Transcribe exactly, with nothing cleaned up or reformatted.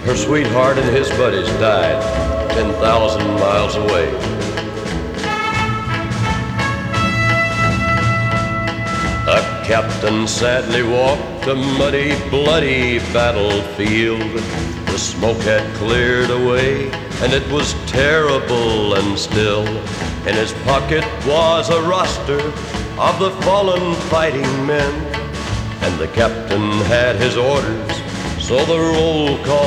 Her sweetheart and his buddies died ten thousand miles away. A captain sadly walked a muddy, bloody battlefield. The smoke had cleared away, and it was terrible and still. In his pocket was a roster of the fallen fighting men, and the captain had his orders, so the roll call